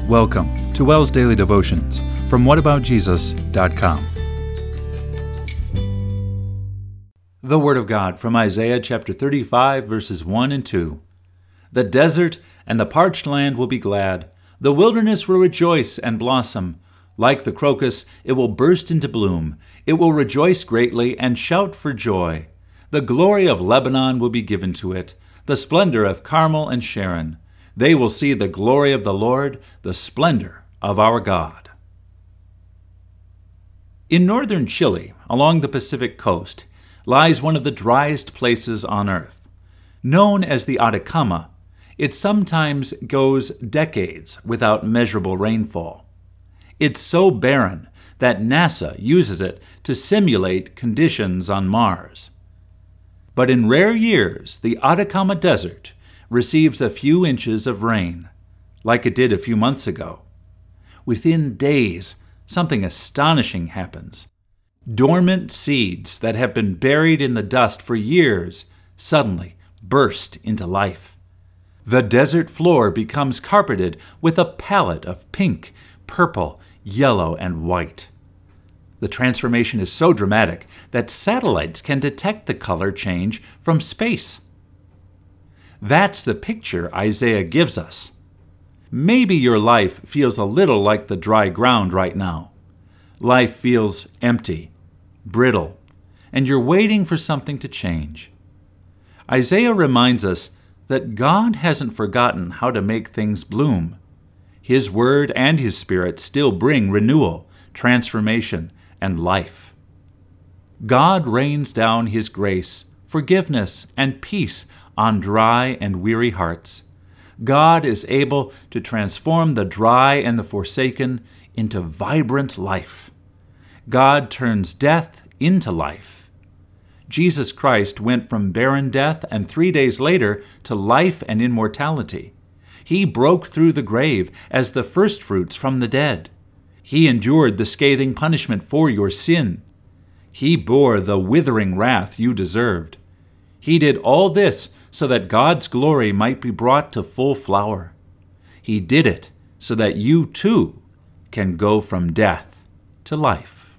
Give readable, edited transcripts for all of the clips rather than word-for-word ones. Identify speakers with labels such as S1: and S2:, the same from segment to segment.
S1: Welcome to WELS Daily Devotions from whataboutjesus.com. The Word of God from Isaiah chapter 35, verses 1 and 2. The desert and the parched land will be glad. The wilderness will rejoice and blossom. Like the crocus, it will burst into bloom. It will rejoice greatly and shout for joy. The glory of Lebanon will be given to it, the splendor of Carmel and Sharon. They will see the glory of the Lord, the splendor of our God. In northern Chile, along the Pacific coast, lies one of the driest places on earth. Known as the Atacama, it sometimes goes decades without measurable rainfall. It's so barren that NASA uses it to simulate conditions on Mars. But in rare years, the Atacama Desert receives a few inches of rain, like it did a few months ago. Within days, something astonishing happens. Dormant seeds that have been buried in the dust for years suddenly burst into life. The desert floor becomes carpeted with a palette of pink, purple, yellow, and white. The transformation is so dramatic that satellites can detect the color change from space. That's the picture Isaiah gives us. Maybe your life feels a little like the dry ground right now. Life feels empty, brittle, and you're waiting for something to change. Isaiah reminds us that God hasn't forgotten how to make things bloom. His Word and His Spirit still bring renewal, transformation, and life. God rains down His grace, forgiveness, and peace on dry and weary hearts. God is able to transform the dry and the forsaken into vibrant life. God turns death into life. Jesus Christ went from barren death and 3 days later to life and immortality. He broke through the grave as the firstfruits from the dead. He endured the scathing punishment for your sin. He bore the withering wrath you deserved. He did all this so that God's glory might be brought to full flower. He did it so that you too can go from death to life.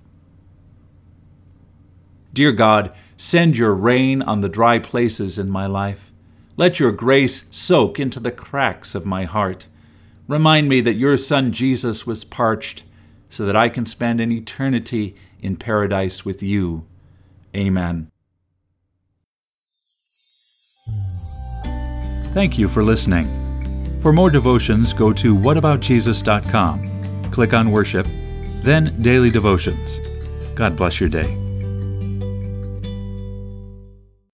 S1: Dear God, send your rain on the dry places in my life. Let your grace soak into the cracks of my heart. Remind me that your Son Jesus was parched so that I can spend an eternity in paradise with you. Amen. Thank you for listening. For more devotions, go to whataboutjesus.com. Click on Worship, then Daily Devotions. God bless your day.